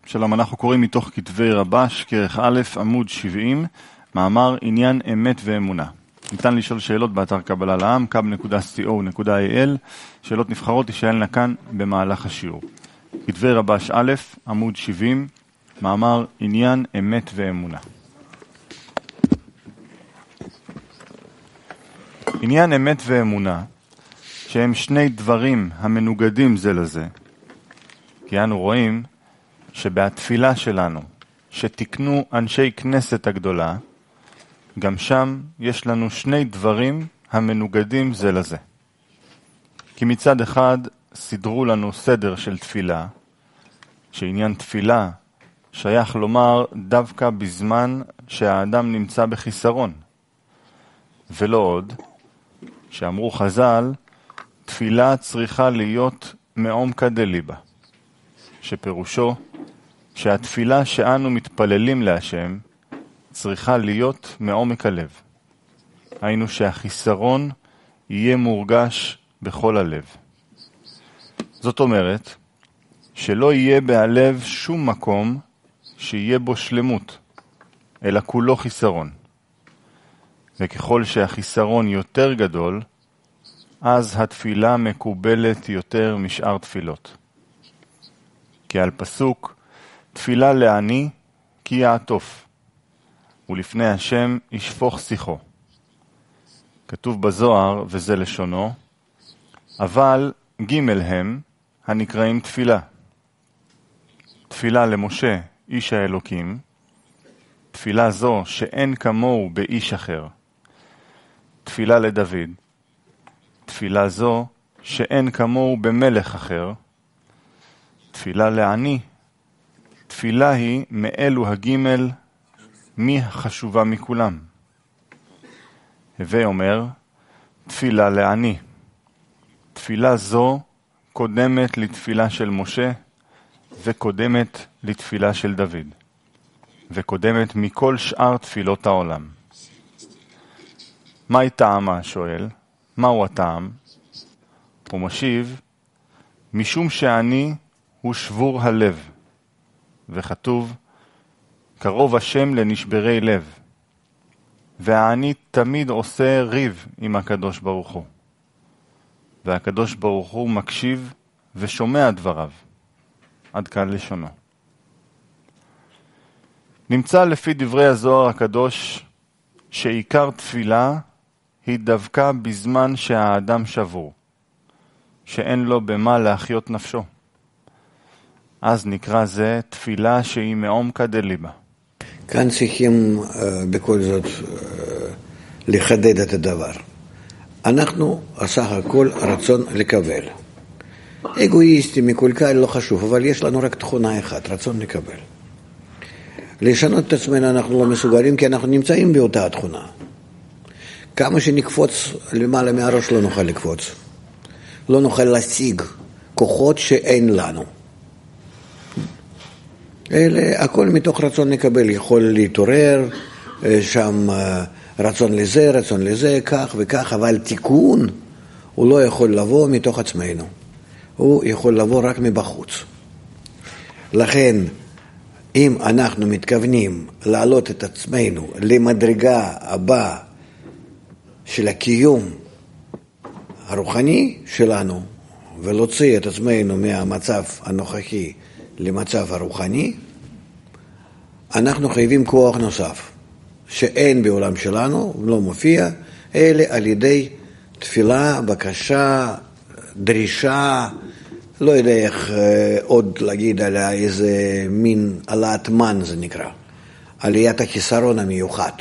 שלום, אנחנו קוראים מתוך כתבי רבש, כרך א', עמוד 70, מאמר עניין אמת ואמונה. ניתן לשאול שאלות באתר קבלה לעם, kab.co.il, שאלות נבחרות תשאלנה כאן במהלך השיעור. כתבי רבש א', עמוד 70, מאמר עניין אמת ואמונה. עניין אמת ואמונה, שהם שני דברים המנוגדים זה לזה, כי אנו רואים שבתפילה שלנו, שתקנו אנשי כנסת הגדולה, גם שם יש לנו שני דברים המנוגדים זה לזה. כי מצד אחד סידרו לנו סדר של תפילה, שעניין תפילה שייך לומר דווקא בזמן שהאדם נמצא בחיסרון. ולא עוד, שאמרו חז"ל, תפילה צריכה להיות מעומקא דליבא, שפירושו שהתפילה שאנו מתפללים להשם צריכה להיות מעומק הלב. היינו שהחיסרון יהיה מורגש בכל הלב. זאת אומרת, שלא יהיה בהלב שום מקום שיהיה בו שלמות, אלא כולו חיסרון. וככל שהחיסרון יותר גדול, אז התפילה מקובלת יותר משאר תפילות. כי על פסוק, תפילה לעני כי יעטוף, ולפני השם ישפוך שיחו. כתוב בזוהר, וזה לשונו, אבל ג' הם הנקראים תפילה. תפילה למשה, איש האלוקים, תפילה זו שאין כמוהו באיש אחר. תפילה לדוד, תפילה זו שאין כמוהו במלך אחר. תפילה לעני, תפילה היא מאלו הגימל מי החשובה מכולם. הווה אומר, תפילה לעני. תפילה זו קודמת לתפילה של משה, וקודמת לתפילה של דוד, וקודמת מכל שאר תפילות העולם. מהי טעמה, שואל? מהו הטעם? הוא משיב, משום שעני הוא שבור הלב, וכתוב, קרוב השם לנשברי לב, והעני תמיד עושה ריב עם הקדוש ברוך הוא, והקדוש ברוך הוא מקשיב ושומע דבריו. עד כאן לשונו. נמצא לפי דברי הזוהר הקדוש שעיקר תפילה היא דווקא בזמן שהאדם שבור, שאין לו במה להחיות נפשו. אז נקרא זה תפילה שהיא מעומקא דליבא. כאן צריכים בכל זאת לחדד את הדבר. אנחנו סך הכל רצון לקבל. אגואיסטי, מקולקל, לא חשוב, אבל יש לנו רק תכונה אחת, רצון לקבל. לשנות את עצמנו אנחנו לא מסוגלים, כי אנחנו נמצאים באותה התכונה. כמה שנקפוץ למעלה מהראש לא נוכל לקפוץ. לא נוכל להשיג כוחות שאין לנו. אלה, הכל מתוך רצון לקבל, יכול להתעורר, שם רצון לזה, כך וכך, אבל תיקון הוא לא יכול לבוא מתוך עצמנו. הוא יכול לבוא רק מבחוץ. לכן, אם אנחנו מתכוונים להעלות את עצמנו למדרגה הבאה של הקיום הרוחני שלנו, ולהוציא את עצמנו מהמצב הנוכחי למצב הרוחני, אנחנו חייבים כוח נוסף, שאין בעולם שלנו, לא מופיע, אלא על ידי תפילה, בקשה, דרישה, לא יודע איך עוד להגיד על איזה מין עלת מן זה נקרא, עליית החיסרון המיוחד,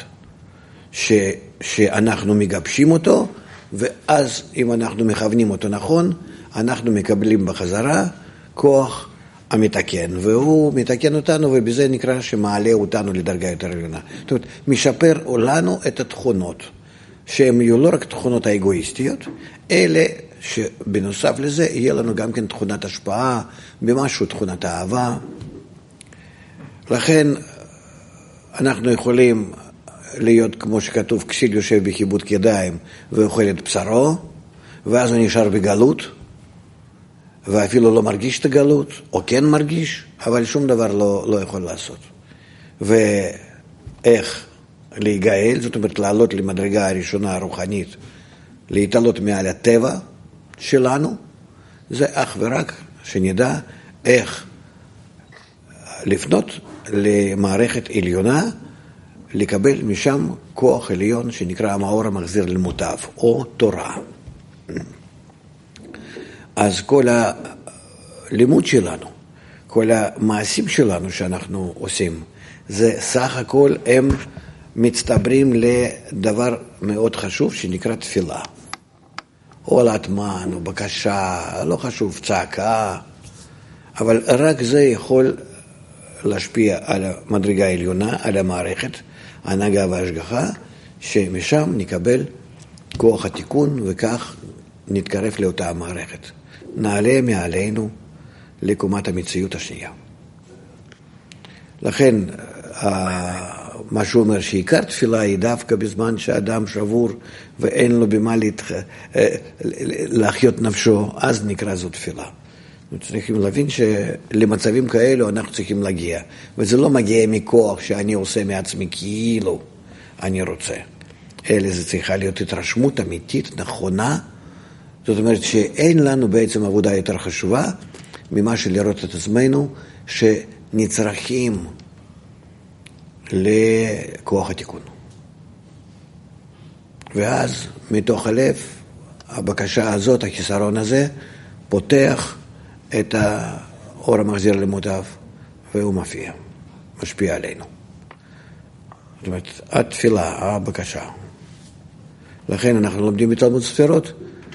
שאנחנו מגבשים אותו, ואז אם אנחנו מכוונים אותו נכון, אנחנו מקבלים בחזרה כוח המתקן, והוא מתקן אותנו, ובזה נקרא שמעלה אותנו לדרגה יותר עליונה. זאת אומרת, משפר לנו את התכונות, שהן יהיו לא רק תכונות האגואיסטיות, אלא שבנוסף לזה יהיה לנו גם כן תכונת השפעה, במשהו תכונת האהבה. לכן אנחנו יכולים להיות, כמו שכתוב, כסיל יושב בחיבוק ידיים ואוכל את בשרו, ואז הוא נשאר בגלות, ואפילו לא מרגיש את הגלות, או כן מרגיש, אבל שום דבר לא יכול לעשות. ואיך להיגאל, זאת אומרת לעלות למדרגה הראשונה הרוחנית, להתעלות מעל הטבע שלנו, זה אך ורק שנדע איך לפנות למערכת עליונה, לקבל משם כוח עליון שנקרא המאור המחזיר למוטב, או תורה. אז כל הלימוד שלנו, כל המעשים שלנו שאנחנו עושים, זה סך הכל הם מצטברים לדבר מאוד חשוב שנקרא תפילה. או לאטמן, או בקשה, לא חשוב, צעקה, אבל רק זה יכול להשפיע על המדרגה העליונה, על המערכת, ההנהגה וההשגחה, שמשם נקבל כוח התיקון וכך נתקרב לאותה המערכת. נעלה מעלינו לקומת המציאות השנייה. לכן, מה שהוא אומר שעיקר תפילה היא דווקא בזמן שאדם שבור ואין לו במה להחיות נפשו, אז נקרא זו תפילה. צריכים להבין שלמצבים כאלו אנחנו צריכים להגיע, וזה לא מגיע מכוח שאני עושה מעצמי כאילו אני רוצה, אלא זה צריכה להיות התרשמות אמיתית, נכונה. זאת אומרת שאין לנו בעצם עבודה יותר חשובה ממה שלראות את עצמנו שנצרכים לכוח התיקון. ואז מתוך הלב הבקשה הזאת, החיסרון הזה, פותח את האור המחזיר למוטב, והוא מופיע, משפיע עלינו. זאת אומרת, התפילה, הבקשה. לכן אנחנו לומדים בתלמוד ספירות,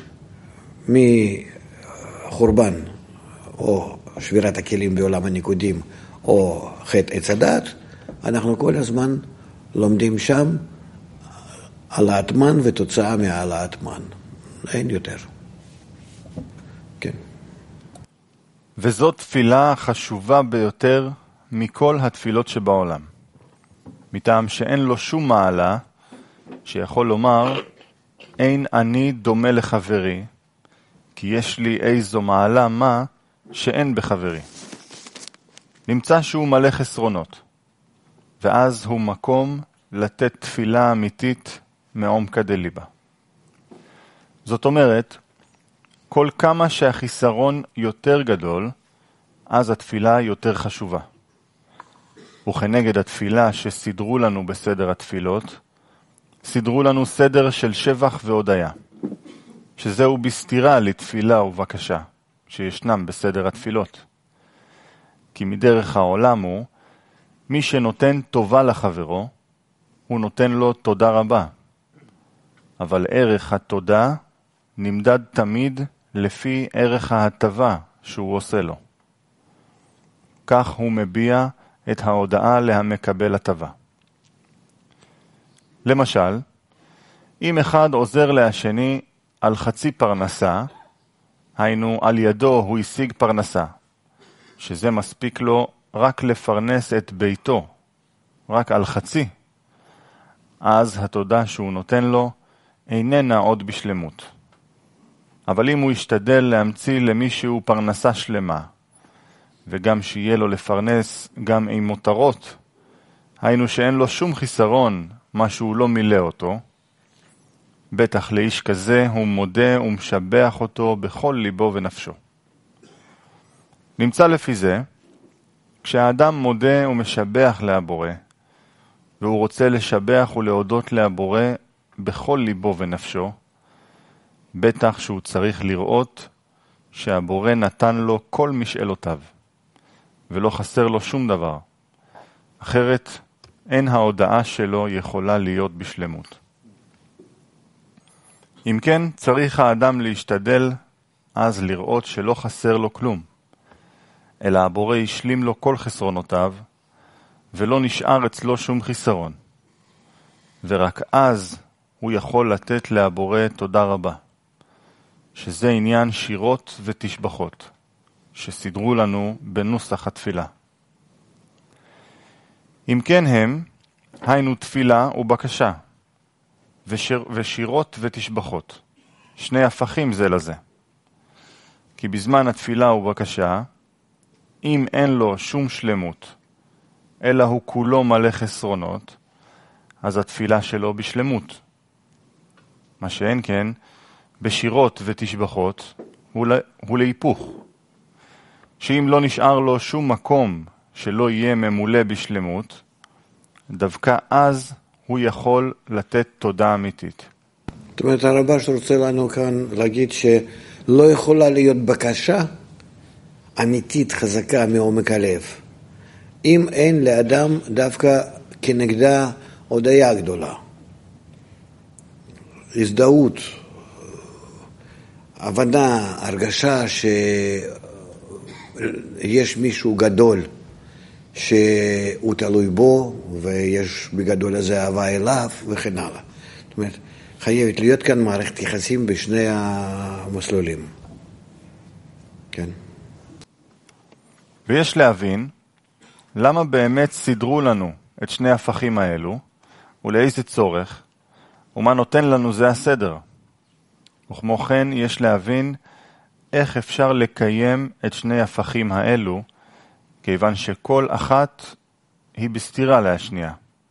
מחורבן, או שבירת הכלים בעולם הניקודים, או חטא עץ הדת, אנחנו כל הזמן לומדים שם על האטמן ותוצאה מעל האטמן. אין יותר. כן. וזו תפילה החשובה ביותר מכל התפילות שבעולם. מטעם שאין לו שום מעלה, שיכול לומר, אין אני דומה לחברי, כי יש לי איזו מעלה מה שאין בחברי. נמצא שהוא מלא חסרונות, ואז הוא מקום לתת תפילה אמיתית מעומקא דליבא. זאת אומרת, כל כמה שהחיסרון יותר גדול, אז התפילה יותר חשובה. וכנגד התפילה שסידרו לנו בסדר התפילות, סידרו לנו סדר של שבח והודיה, שזהו בסתירה לתפילה ובקשה, שישנם בסדר התפילות. כי מדרך העולם הוא, מי שנותן טובה לחברו, הוא נותן לו תודה רבה. אבל ערך התודה נמדד תמיד לפי ערך ההטבה שהוא עושה לו. כך הוא מביע את ההודעה להמקבל הטבה. למשל, אם אחד עוזר להשני על חצי פרנסה, היינו על ידו הוא השיג פרנסה, שזה מספיק לו רק לפרנס את ביתו, רק על חצי, אז התודה שהוא נותן לו איננה עוד בשלמות. אבל אם הוא ישתדל להמציא למישהו פרנסה שלמה, וגם שיהיה לו לפרנס גם עם מותרות, היינו שאין לו שום חיסרון מה שהוא לא מילא אותו, בטח לאיש כזה הוא מודה ומשבח אותו בכל ליבו ונפשו. נמצא לפי זה, כשהאדם מודה ומשבח להבורא, והוא רוצה לשבח ולהודות להבורא בכל ליבו ונפשו, בטח שהוא צריך לראות שהבורא נתן לו כל משאלותיו, ולא חסר לו שום דבר. אחרת אין ההודעה שלו יכולה להיות בשלמות. אם כן, צריך האדם להשתדל אז לראות שלא חסר לו כלום, אלא הבורא ישלים לו כל חסרונותיו, ולא נשאר אצלו שום חיסרון. ורק אז הוא יכול לתת להבורא תודה רבה, שזה עניין שירות ותשבחות, שסידרו לנו בנוסח התפילה. אם כן הם, היינו תפילה ובקשה, ושירות ותשבחות, שני הפכים זה לזה. כי בזמן התפילה ובקשה, אם אין לו שום שלמות, אלא הוא כולו מלא חסרונות, אז התפילה שלו בשלמות. מה שאין כן, בשירות ותשבחות הוא להיפוך. שאם לא נשאר לו שום מקום שלא יהיה ממולא בשלמות, דווקא אז הוא יכול לתת תודה אמיתית. זאת אומרת, הרבש רוצה לנו כאן להגיד שלא יכולה להיות בקשה אמיתית חזקה מעומק הלב, אם אין לאדם דווקא כנגדה הודיה גדולה, הזדהות, הבנה, הרגשה שיש מישהו גדול שהוא תלוי בו ויש בגדול הזה אהבה אליו וכן הלאה. זאת אומרת, חייבת להיות כאן מערכת יחסים בשני המסלולים. כן. ויש להבין למה באמת סידרו לנו את שני הפכים האלו, ולאיזה צורך, ומה נותן לנו זה הסדר. וכמו כן יש להבין איך אפשר לקיים את שני הפכים האלו, כיוון שכל אחת היא בסתירה להשנייה.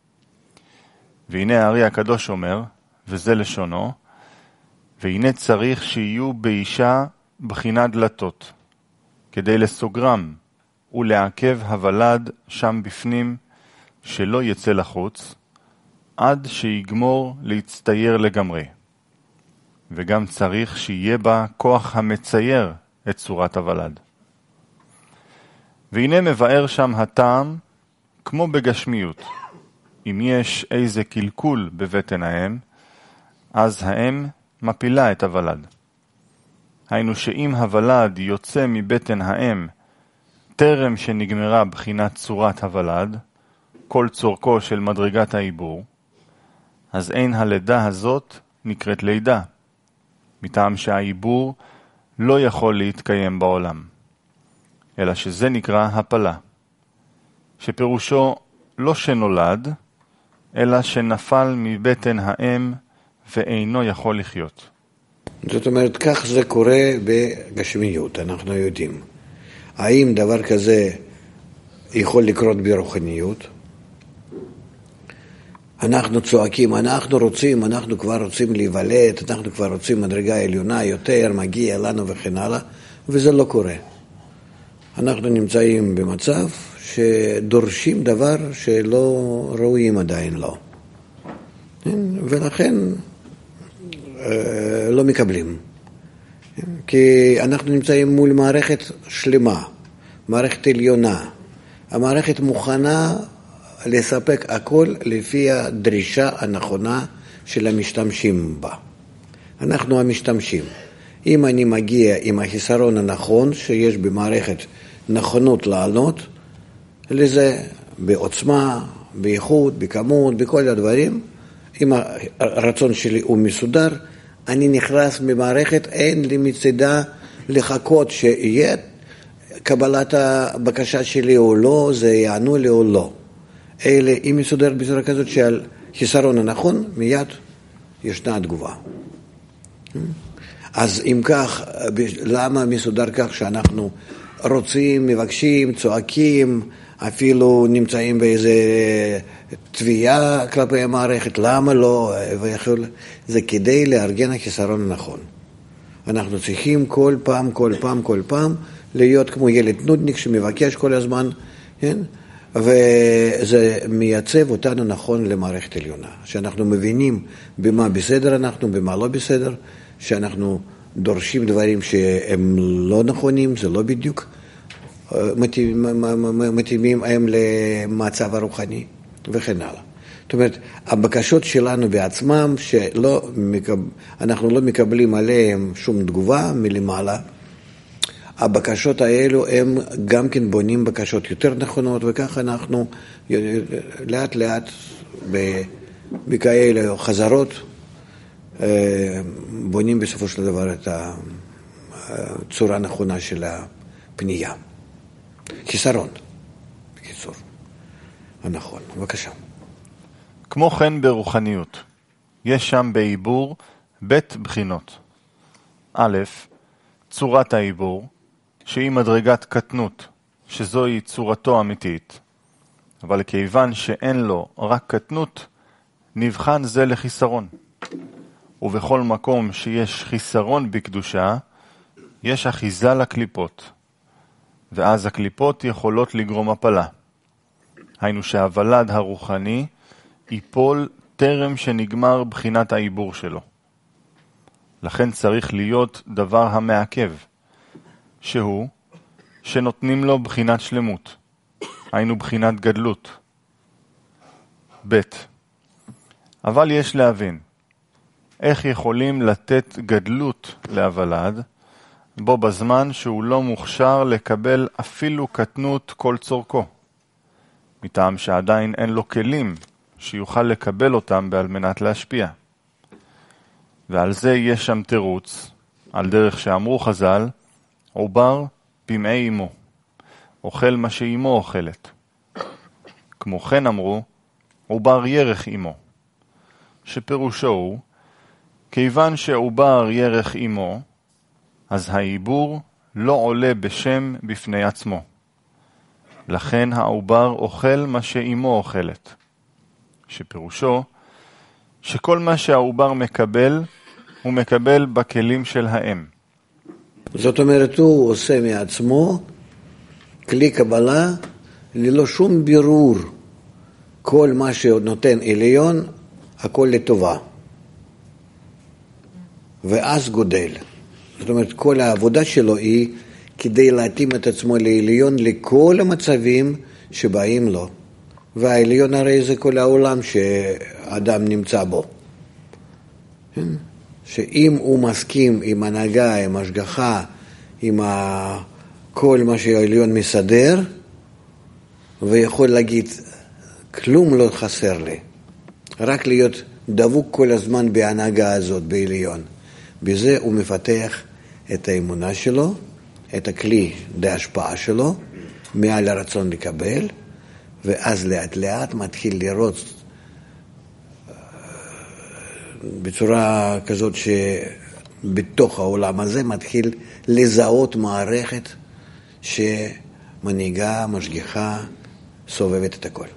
והנה הארי הקדוש אומר, וזה לשונו, והנה צריך שיהיו באישה בחינת דלתות, כדי לסוגרם ולעכב הוולד שם בפנים, שלא יצא לחוץ, עד שיגמור להצטייר לגמרי. וגם צריך שיהיה בה כוח המצייר את צורת הוולד. והנה מבאר שם הטעם כמו בגשמיות. אם יש איזה קלקול בבטן האם, אז האם מפילה את הוולד. היינו שאם הוולד יוצא מבטן האם טרם שנגמרה בחינת צורת הוולד, כל צורכו של מדרגת העיבור, אז אין הלידה הזאת נקראת לידה, מטעם שהעיבור לא יכול להתקיים בעולם, אלא שזה נקרא הפלה, שפירושו לא שנולד, אלא שנפל מבטן האם ואינו יכול לחיות. זאת אומרת, כך זה קורה בגשמיות, אנחנו יודעים. האם דבר כזה יכול לקרות ברוחניות? אנחנו צועקים, אנחנו כבר רוצים להיוולד, אנחנו כבר רוצים מדרגה עליונה יותר, מגיע לנו וכן הלאה, וזה לא קורה. אנחנו נמצאים במצב שדורשים דבר שלא ראויים עדיין לא. ולכן לא מקבלים. כי אנחנו נמצאים מול מערכת שלמה, מערכת עליונה. המערכת מוכנה לספק הכל לפי הדרישה הנכונה של המשתמשים בה. אנחנו המשתמשים. אם אני מגיע עם החיסרון הנכון שיש במערכת נכונות לענות, לזה בעוצמה, באיכות, בכמות, בכל הדברים, אם הרצון שלי הוא מסודר, אני נכנס ממערכת, אין לי מצדה לחכות שיהיה קבלת הבקשה שלי או לא, זה יענו לי או לא. אלא אם מסודר בצורה כזאת שעל חיסרון הנכון, מיד ישנה התגובה. אז אם כך, למה מסודר כך שאנחנו רוצים, מבקשים, צועקים, אפילו נמצאים באיזה תביעה כלפי המערכת, למה לא? זה כדי לארגן החיסרון הנכון. אנחנו צריכים כל פעם להיות כמו ילד נודניק שמבקש כל הזמן, כן? וזה מייצב אותנו נכון למערכת עליונה, שאנחנו מבינים במה בסדר אנחנו, במה לא בסדר, שאנחנו דורשים דברים שהם לא נכונים, זה לא בדיוק מתאימים הם למצב הרוחני וכן הלאה. זאת אומרת, הבקשות שלנו בעצמם, אנחנו לא מקבלים עליהם שום תגובה מלמעלה, הבקשות האלו הם גם כן בונים בקשות יותר נכונות, וכך אנחנו לאט לאט בכאלה חזרות בונים בסופו של דבר את הצורה הנכונה של הפנייה. חיסרון, בקיצור, הנכון. בבקשה. כמו כן ברוחניות, יש שם בעיבור בית בחינות. א', צורת העיבור, שהיא מדרגת קטנות, שזוהי צורתו אמיתית, אבל כיוון שאין לו רק קטנות, נבחן זה לחיסרון. ובכל מקום שיש חיסרון בקדושה, יש אחיזה לקליפות, ואז הקליפות יכולות לגרום הפלה. היינו שהוולד הרוחני ייפול טרם שנגמר בחינת העיבור שלו. לכן צריך להיות דבר המעכב, שהוא שנותנים לו בחינת שלמות, היינו בחינת גדלות. ב' אבל יש להבין, איך יכולים לתת גדלות להוולד, בו בזמן שהוא לא מוכשר לקבל אפילו קטנות כל צורכו, מטעם שעדיין אין לו כלים שיוכל לקבל אותם בעל מנת להשפיע. ועל זה יש שם תירוץ, על דרך שאמרו חז"ל, עובר במעי אמו, אוכל מה שאמו אוכלת. כמו כן אמרו, עובר ירך אמו, שפירושו הוא, כיוון שעובר ירך אמו, אז העיבור לא עולה בשם בפני עצמו. לכן העובר אוכל מה שאמו אוכלת. שפירושו, שכל מה שהעובר מקבל, הוא מקבל בכלים של האם. זאת אומרת, הוא עושה מעצמו כלי קבלה ללא שום בירור. כל מה שנותן עליון, הכל לטובה. ואז גודל. זאת אומרת, כל העבודה שלו היא כדי להתאים את עצמו לעליון לכל המצבים שבאים לו. והעליון הרי זה כל העולם שאדם נמצא בו. שאם הוא מסכים עם הנהגה, עם השגחה, עם כל מה שהעליון מסדר, ויכול להגיד, כלום לא חסר לי. רק להיות דבוק כל הזמן בהנהגה הזאת, בעליון. בזה הוא מפתח את האמונה שלו, את הכלי להשפעה שלו, מעל הרצון לקבל, ואז לאט לאט מתחיל לראות בצורה כזאת שבתוך העולם הזה מתחיל לזהות מערכת שמנהיגה, משגיחה, סובבת את הכל.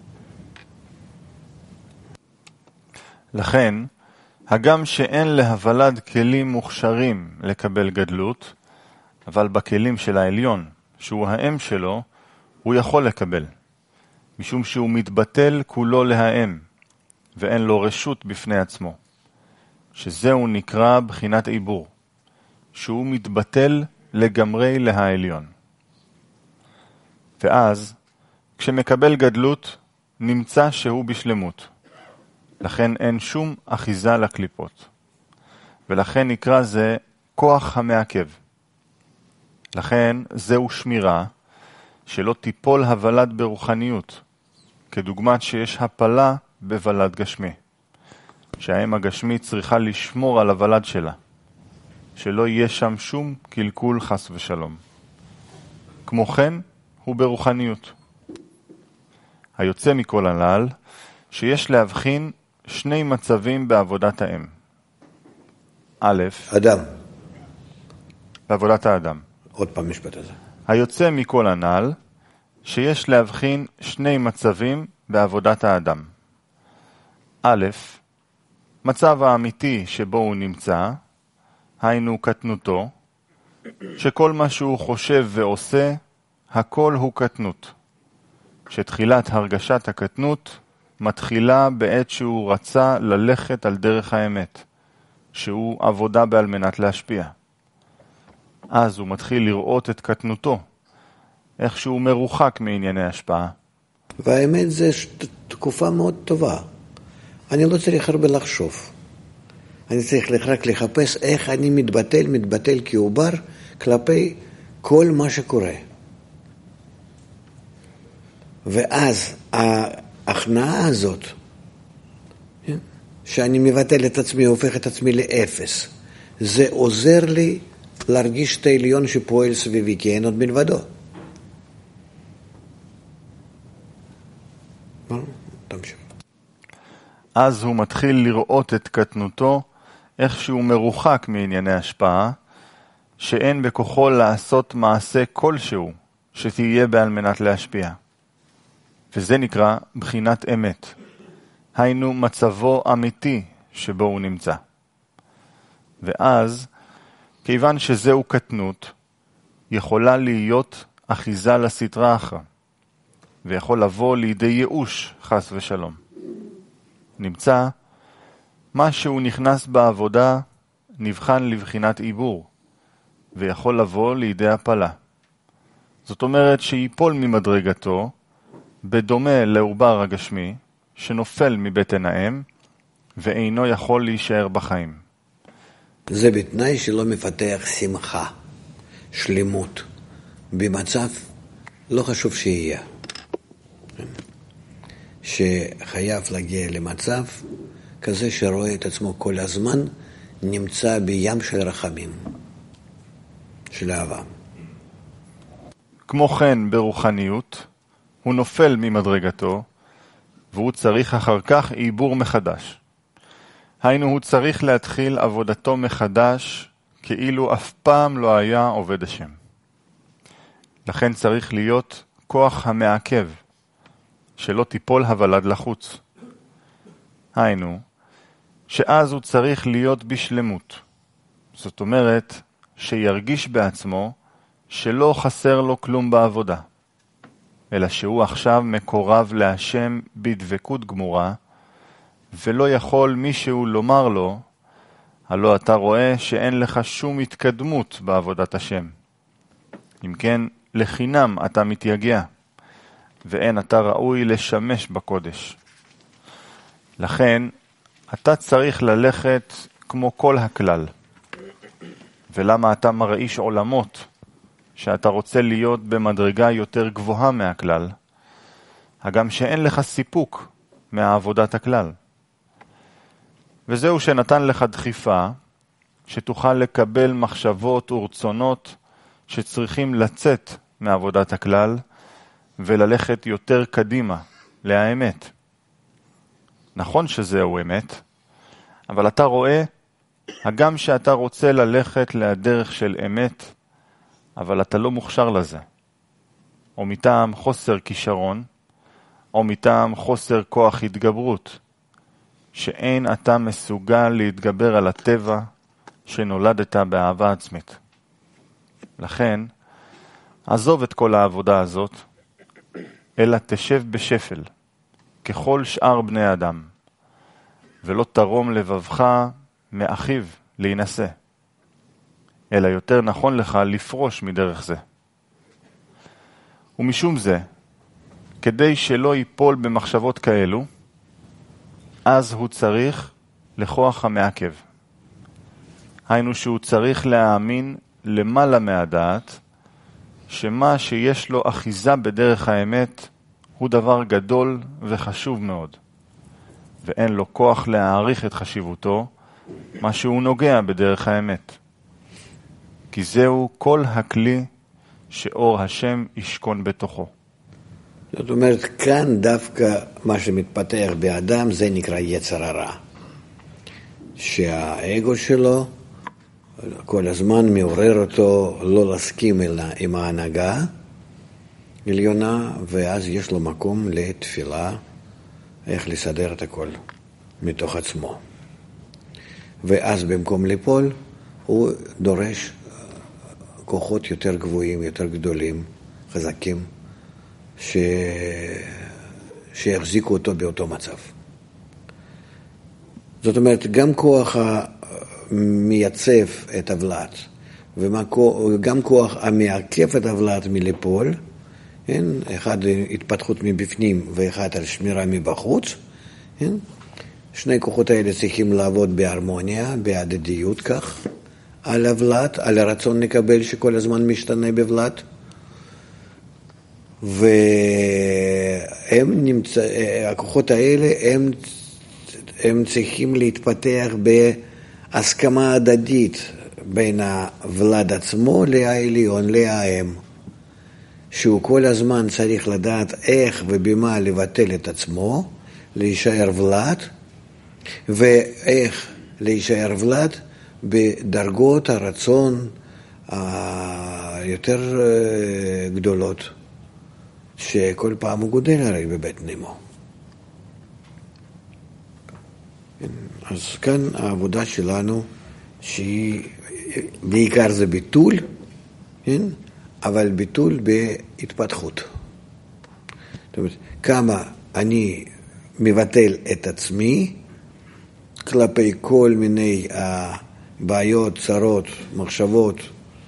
לכן, הגם שאין להוולד כלים מוכשרים לקבל גדלות, אבל בכלים של העליון, שהוא האם שלו, הוא יכול לקבל, משום שהוא מתבטל כולו להאם, ואין לו רשות בפני עצמו, שזהו נקרא בחינת עיבור, שהוא מתבטל לגמרי להעליון. ואז, כשמקבל גדלות, נמצא שהוא בשלמות. לכן אין שום אחיזה לקליפות. ולכן נקרא זה כוח המעכב. לכן זהו שמירה שלא תיפול הוולד ברוחניות, כדוגמת שיש הפלה בוולד גשמי. שהאם הגשמי צריכה לשמור על הוולד שלה, שלא יהיה שם שום קלקול חס ושלום. כמו כן הוא ברוחניות. היוצא מכל הנ"ל, שיש להבחין שני מצבים בעבודת האם. א', אדם. בעבודת האדם. עוד פעם משפט הזה. היוצא מכל הנ"ל, שיש להבחין שני מצבים בעבודת האדם. א', מצב האמיתי שבו הוא נמצא, היינו קטנותו, שכל מה שהוא חושב ועושה, הכל הוא קטנות. שתחילת הרגשת הקטנות מתחילה בעת שהוא רצה ללכת על דרך האמת, שהוא עבודה בעל מנת להשפיע. אז הוא מתחיל לראות את קטנותו, איך שהוא מרוחק מענייני השפעה. והאמת זה תקופה מאוד טובה. אני לא צריך הרבה לחשוב. אני צריך רק לחפש איך אני מתבטל כעובר כלפי כל מה שקורה. ואז ההכנעה הזאת, שאני מבטל את עצמי, הופך את עצמי לאפס, זה עוזר לי להרגיש את העליון שפועל סביבי, כי אין עוד מלבדו. תמשיך. אז הוא מתחיל לראות את קטנותו, איך שהוא מרוחק מענייני השפעה, שאין בכוחו לעשות מעשה כלשהו שתהיה בעל מנת להשפיע. וזה נקרא בחינת אמת. היינו מצבו אמיתי שבו הוא נמצא. ואז, כיוון שזהו קטנות, יכולה להיות אחיזה לסתרה אחרא, ויכול לבוא לידי ייאוש חס ושלום. נמצא, מה שהוא נכנס בעבודה נבחן לבחינת עיבור, ויכול לבוא לידי הפלה. זאת אומרת שיפול ממדרגתו, בדומה לעובר הגשמי, שנופל מבטן האם, ואינו יכול להישאר בחיים. זה בתנאי שלא מפתח שמחה, שלמות, במצב לא חשוב שיהיה. שחייב להגיע למצב כזה שרואה את עצמו כל הזמן, נמצא בים של רחמים, של אהבה. כמו כן ברוחניות, הוא נופל ממדרגתו, והוא צריך אחר כך עיבור מחדש. היינו, הוא צריך להתחיל עבודתו מחדש, כאילו אף פעם לא היה עובד השם. לכן צריך להיות כוח המעכב, שלא תיפול הוולד לחוץ. היינו, שאז הוא צריך להיות בשלמות. זאת אומרת, שירגיש בעצמו שלא חסר לו כלום בעבודה, אלא שהוא עכשיו מקורב להשם בדבקות גמורה, ולא יכול מישהו לומר לו, הלא אתה רואה שאין לך שום התקדמות בעבודת השם. אם כן, לחינם אתה מתייגע, ואין אתה ראוי לשמש בקודש. לכן, אתה צריך ללכת כמו כל הכלל. ולמה אתה מרעיש עולמות, שאתה רוצה להיות במדרגה יותר גבוהה מהכלל, הגם שאין לך סיפוק מהעבודת הכלל. וזהו שנתן לך דחיפה, שתוכל לקבל מחשבות ורצונות שצריכים לצאת מעבודת הכלל, וללכת יותר קדימה, לאמת. נכון שזהו אמת, אבל אתה רואה, הגם שאתה רוצה ללכת לדרך של אמת, אבל אתה לא מוכשר לזה. או מטעם חוסר כישרון, או מטעם חוסר כוח התגברות, שאין אתה מסוגל להתגבר על הטבע שנולדת באהבה עצמית. לכן, עזוב את כל העבודה הזאת, אלא תשב בשפל, ככל שאר בני אדם, ולא תרום לבבך מאחיו להינשא, אלא יותר נכון לך לפרוש מדרך זה. ומשום זה, כדי שלא ייפול במחשבות כאלו, אז הוא צריך לכוח המעכב. היינו שהוא צריך להאמין למעלה מהדעת, שמה שיש לו אחיזה בדרך האמת הוא דבר גדול וחשוב מאוד, ואין לו כוח להעריך את חשיבותו, מה שהוא נוגע בדרך האמת. כי זהו כל הכלי שאור השם ישכון בתוכו. זאת אומרת, כאן דווקא מה שמתפתח באדם זה נקרא יצר הרע. שהאגו שלו כל הזמן מעורר אותו לא להסכים עם ההנהגה עליונה, ואז יש לו מקום לתפילה, איך לסדר את הכל מתוך עצמו. ואז במקום ליפול, הוא דורש כוחות יותר גבוהים, יותר גדולים, חזקים, שיחזיקו אותו באותו מצב. זאת אומרת, גם כוח המייצב את הוולד, וגם כוח המעכב את הוולד מליפול, כן? אחד התפתחות מבפנים ואחד על שמירה מבחוץ, כן? שני כוחות האלה צריכים לעבוד בהרמוניה, בהדדיות כך, על הוולד, על הרצון לקבל שכל הזמן משתנה בוולד, הכוחות האלה הם צריכים להתפתח בהסכמה הדדית בין הוולד עצמו לעליון, לאם, שהוא כל הזמן צריך לדעת איך ובמה לבטל את עצמו, להישאר וולד, ואיך להישאר וולד בדרגות הרצון היותר גדולות, שכל פעם הוא גודל הרי בבית נימו. אז כאן העבודה שלנו, שהיא בעיקר זה ביטול, כן? אבל ביטול בהתפתחות. זאת אומרת, כמה אני מבטל את עצמי כלפי כל מיני בעיות, צרות, מחשבות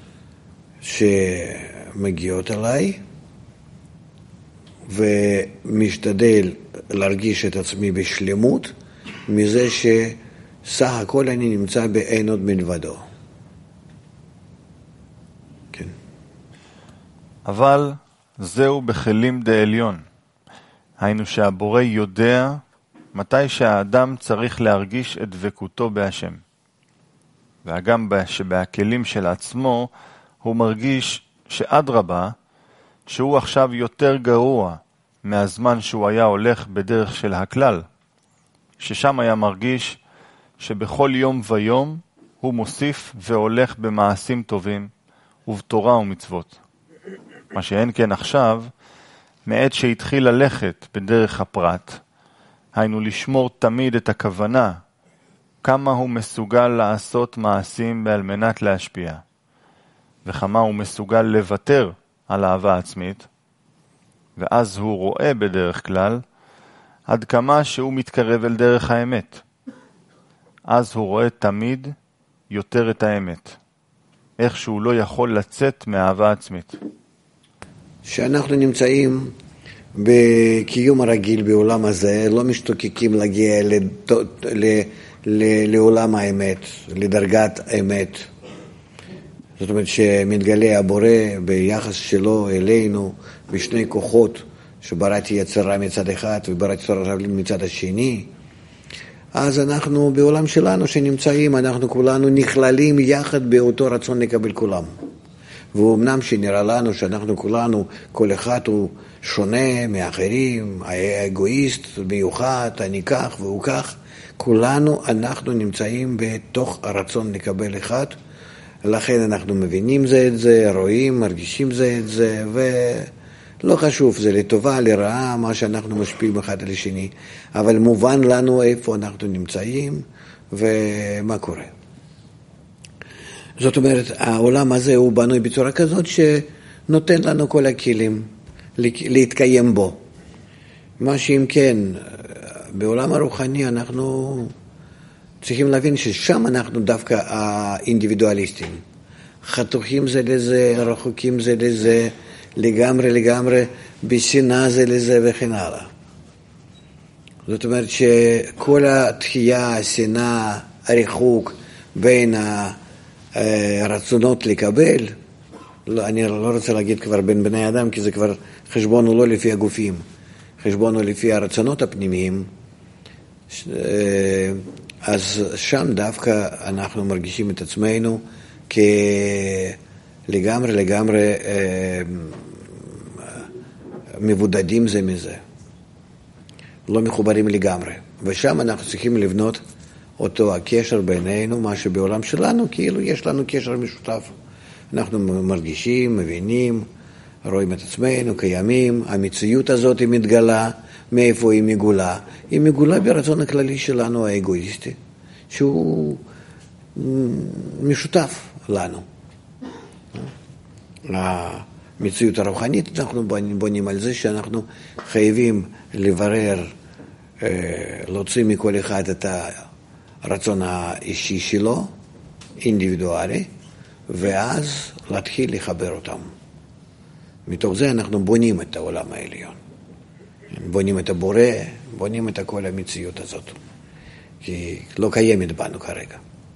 שמגיעות עליי, ומשתדל להרגיש את עצמי בשלמות מזה שסך הכל אני נמצא באין עוד מלבדו. כן. אבל זהו בכלים דעליון. היינו שהבורא יודע מתי שהאדם צריך להרגיש את דבקותו בהשם. וגם שבהכלים של עצמו הוא מרגיש שאדרבה, שהוא עכשיו יותר גרוע מהזמן שהוא היה הולך בדרך של הכלל, ששם היה מרגיש שבכל יום ויום הוא מוסיף והולך במעשים טובים ובתורה ומצוות. מה שאין כן עכשיו, מעת שהתחיל ללכת בדרך הפרט, היינו לשמור תמיד את הכוונה, כמה הוא מסוגל לעשות מעשים על מנת להשפיע, וכמה הוא מסוגל לוותר על אהבה עצמית, ואז הוא רואה בדרך כלל עד כמה שהוא מתקרב אל דרך האמת. אז הוא רואה תמיד יותר את האמת, איך שהוא לא יכול לצאת מאהבה עצמית. שאנחנו נמצאים בקיום הרגיל בעולם הזה, לא משתוקקים להגיע לעולם האמת, לדרגת האמת. זאת אומרת שמתגלה הבורא ביחס שלו אלינו בשני כוחות, שבראתי יצרה מצד אחד ובראתי תורה מצד השני. אז אנחנו בעולם שלנו שנמצאים, אנחנו כולנו נכללים יחד באותו רצון לקבל כולם. ואומנם שנראה לנו שאנחנו כולנו, כל אחד הוא שונה מאחרים, האגואיסט מיוחד, אני כך והוא כך, כולנו אנחנו נמצאים בתוך הרצון לקבל אחד, לכן אנחנו מבינים זה את זה, רואים, מרגישים זה את זה, ולא חשוב, זה לטובה, לרעה, מה שאנחנו משפיעים אחד על השני, אבל מובן לנו איפה אנחנו נמצאים ומה קורה. זאת אומרת, העולם הזה הוא בנוי בצורה כזאת שנותן לנו כל הכלים להתקיים בו. מה שאם כן, בעולם הרוחני אנחנו צריכים להבין ששם אנחנו דווקא האינדיבידואליסטים. חתוכים זה לזה, רחוקים זה לזה, לגמרי, בשנאה זה לזה וכן הלאה. זאת אומרת שכל התחייה, השנאה, הריחוק בין הרצונות לקבל, אני לא רוצה להגיד כבר בין בני אדם, כי זה כבר חשבון הוא לא לפי הגופים, חשבון הוא לפי הרצונות הפנימיים, אז שם דווקא אנחנו מרגישים את עצמנו לגמרי מבודדים זה מזה, לא מחוברים לגמרי, ושם אנחנו צריכים לבנות אותו הקשר בינינו, מה שבעולם שלנו כאילו יש לנו קשר משותף, אנחנו מרגישים, מבינים, רואים את עצמנו, קיימים, המציאות הזאת היא מתגלה, מאיפה היא מגולה? היא מגולה ברצון הכללי שלנו האגואיסטי, שהוא משותף לנו. המציאות הרוחנית, אנחנו בונים על זה שאנחנו חייבים לברר, להוציא מכל אחד את הרצון האישי שלו, אינדיבידואלי, ואז להתחיל לחבר אותם. מתוך זה אנחנו בונים את העולם העליון. בונים את הבורא, בונים את כל המציאות הזאת. כי לא קיימת בנו כרגע.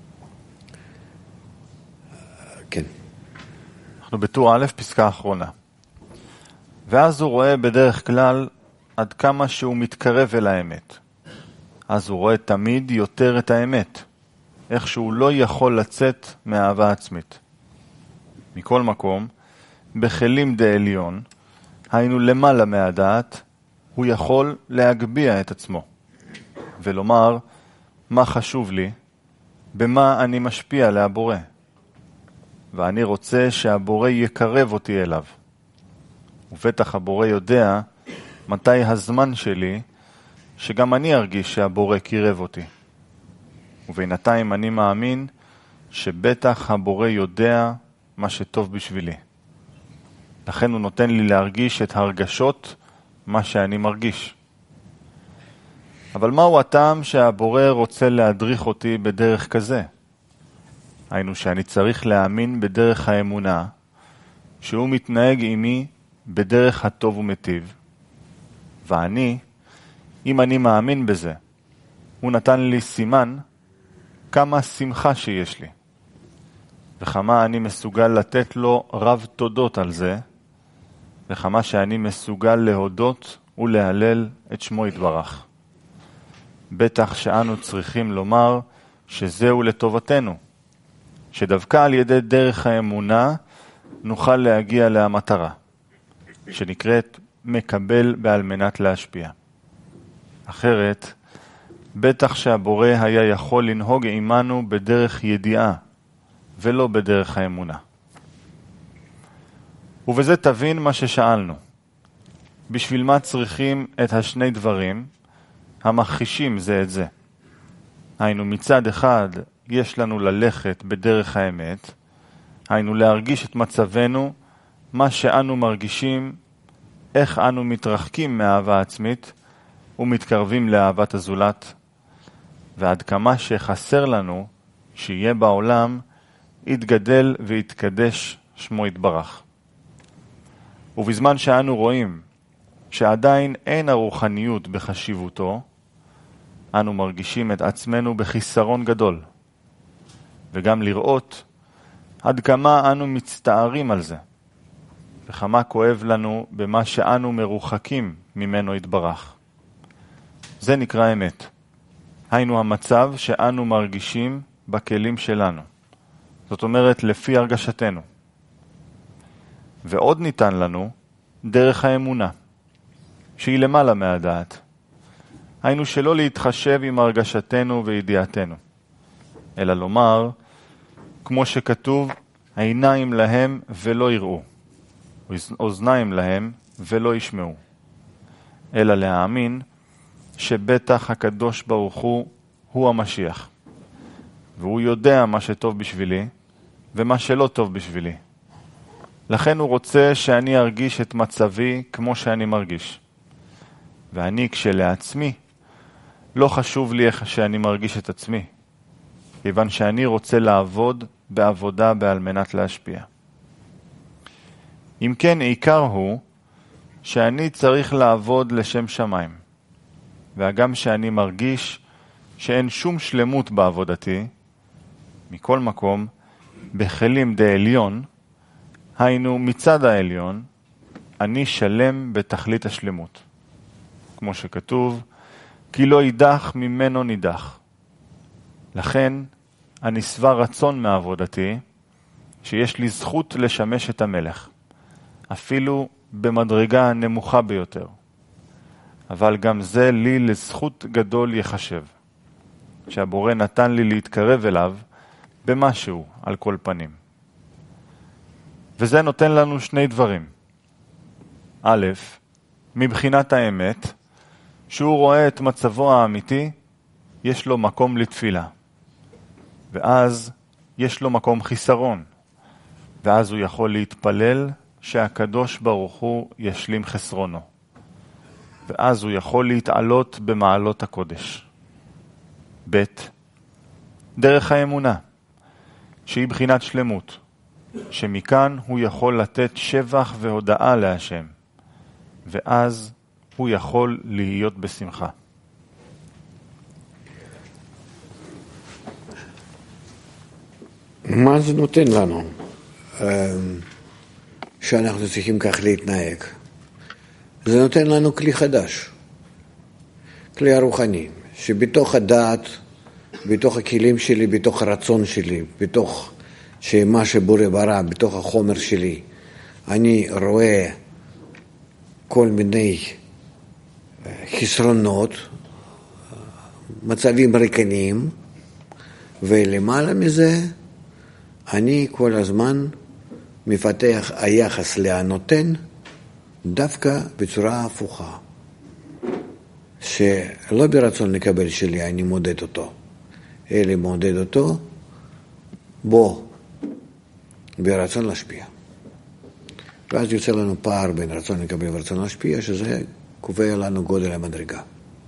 כן. אנחנו בטור א', פסקה אחרונה. ואז הוא רואה בדרך כלל עד כמה שהוא מתקרב אל האמת. אז הוא רואה תמיד יותר את האמת. איך שהוא לא יכול לצאת מאהבה עצמית. מכל מקום, בכלים דעליון, היינו למעלה מהדעת, הוא יכול להגביע את עצמו, ולומר מה חשוב לי, במה אני משפיע להבורא. ואני רוצה שהבורא יקרב אותי אליו. ובטח הבורא יודע מתי הזמן שלי שגם אני ארגיש שהבורא קירב אותי. ובינתיים אני מאמין שבטח הבורא יודע מה שטוב בשבילי. לכן הוא נותן לי להרגיש את הרגשות מה שאני מרגיש. אבל מהו הטעם שהבורא רוצה להדריך אותי בדרך כזה? היינו שאני צריך להאמין בדרך האמונה, שהוא מתנהג עמי בדרך הטוב ומטיב. ואני, אם אני מאמין בזה, הוא נתן לי סימן כמה שמחה שיש לי. וכמה אני מסוגל לתת לו רב תודות על זה, וכמה שאני מסוגל להודות ולהלל את שמו יתברך. בטח שאנו צריכים לומר שזהו לטובתנו, שדווקא על ידי דרך האמונה נוכל להגיע למטרה, שנקראת מקבל בעל מנת להשפיע. אחרת, בטח שהבורא היה יכול לנהוג עמנו בדרך ידיעה, ולא בדרך האמונה. ובזה תבין מה ששאלנו. בשביל מה צריכים את השני דברים המכחישים זה את זה? היינו מצד אחד יש לנו ללכת בדרך האמת, היינו להרגיש את מצבנו, מה שאנו מרגישים, איך אנו מתרחקים מאהבה עצמית ומתקרבים לאהבת הזולת, ועד כמה שחסר לנו שיהיה בעולם יתגדל ויתקדש שמו יתברך. ובזמן שאנו רואים שעדיין אין הרוחניות בחשיבותו, אנו מרגישים את עצמנו בחיסרון גדול, וגם לראות עד כמה אנו מצטערים על זה, וכמה כואב לנו במה שאנו מרוחקים ממנו יתברך. זה נקרא אמת. היינו המצב שאנו מרגישים בכלים שלנו. זאת אומרת, לפי הרגשתנו. ועוד ניתן לנו דרך האמונה, שהיא למעלה מהדעת. היינו שלא להתחשב עם הרגשתנו וידיעתנו, אלא לומר, כמו שכתוב, עיניים להם ולא יראו, אוזניים להם ולא ישמעו. אלא להאמין שבטח הקדוש ברוך הוא המשיח, והוא יודע מה שטוב בשבילי ומה שלא טוב בשבילי. לכן הוא רוצה שאני ארגיש את מצבי כמו שאני מרגיש. ואני כשלעצמי לא חשוב לי איך שאני מרגיש את עצמי, כיוון שאני רוצה לעבוד בעבודה בעל מנת להשפיע. אם כן, עיקר הוא שאני צריך לעבוד לשם שמיים, וגם שאני מרגיש שאין שום שלמות בעבודתי, מכל מקום, בחלים דה עליון, היינו מצד העליון, אני שלם בתכלית השלמות. כמו שכתוב, כי לא יידח ממנו נידח. לכן, אני שבע רצון מעבודתי, שיש לי זכות לשמש את המלך, אפילו במדרגה הנמוכה ביותר. אבל גם זה לי לזכות גדול יחשב, שהבורא נתן לי להתקרב אליו במשהו על כל פנים. וזה נותן לנו שני דברים. א', מבחינת האמת, שהוא רואה את מצבו האמיתי, יש לו מקום לתפילה. ואז יש לו מקום חיסרון. ואז הוא יכול להתפלל שהקדוש ברוך הוא ישלים חסרונו. ואז הוא יכול להתעלות במעלות הקודש. ב', דרך האמונה, שהיא בחינת שלמות, שמכאן הוא יכול לתת שבח והודאה להשם, ואז הוא יכול להיות בשמחה. מה זה נותן לנו שאנחנו צריכים כך להתנהג? זה נותן לנו כלי חדש, כלי הרוחני, שבתוך הדעת, בתוך הכלים שלי, בתוך הרצון שלי, בתוך שמה שבורא ברא, בתוך החומר שלי, אני רואה כל מיני חסרונות, מצבים ריקניים, ולמעלה מזה אני כל הזמן מפתח היחס להנותן דווקא בצורה הפוכה. שלא ברצון לקבל שלי אני מודד אותו, אלא מודד אותו בו, ברצון להשפיע. ואז יוצא לנו פער בין רצון לקבל ורצון להשפיע, שזה קובע לנו גודל המדרגה.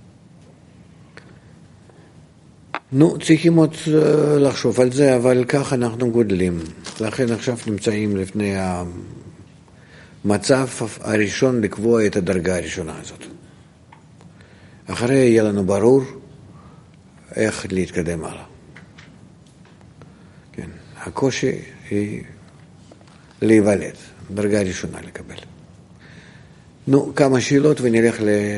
צריכים עוד לחשוב על זה, אבל כך אנחנו גודלים. לכן עכשיו נמצאים לפני המצב הראשון לקבוע את הדרגה הראשונה הזאת. אחרי יהיה לנו ברור איך להתקדם הלאה. כן, הקושי היא להיוולד, דרגה ראשונה לקבל. כמה שאלות ונלך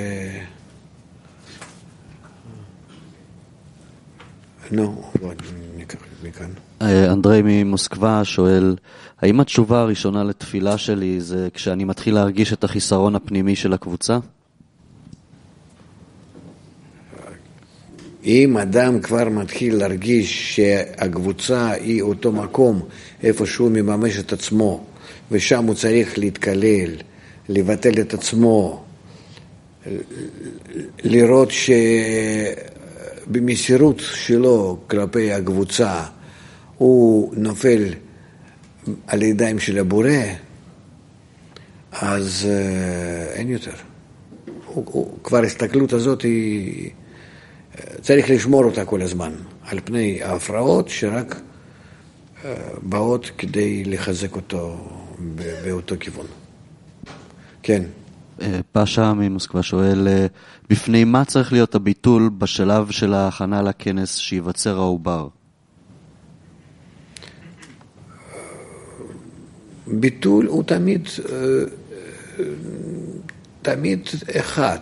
ניקח מכאן. אנדרי ממוסקבה שואל, האם התשובה הראשונה לתפילה שלי זה כשאני מתחיל להרגיש את החיסרון הפנימי של הקבוצה? אם אדם כבר מתחיל להרגיש שהקבוצה היא אותו מקום איפה שהוא מממש את עצמו, ושם הוא צריך להתקלל, לבטל את עצמו, לראות שבמסירות שלו כלפי הקבוצה הוא נופל על ידיים של הבורא, אז אין יותר. כבר ההסתכלות הזאת היא צריך לשמור אותה כל הזמן, על פני ההפרעות שרק באות כדי לחזק אותו באותו כיוון. כן. פאשה ממוסקבה שואל, בפני מה צריך להיות הביטול בשלב של ההכנה לכנס שיווצר העובר? ביטול הוא תמיד אחד.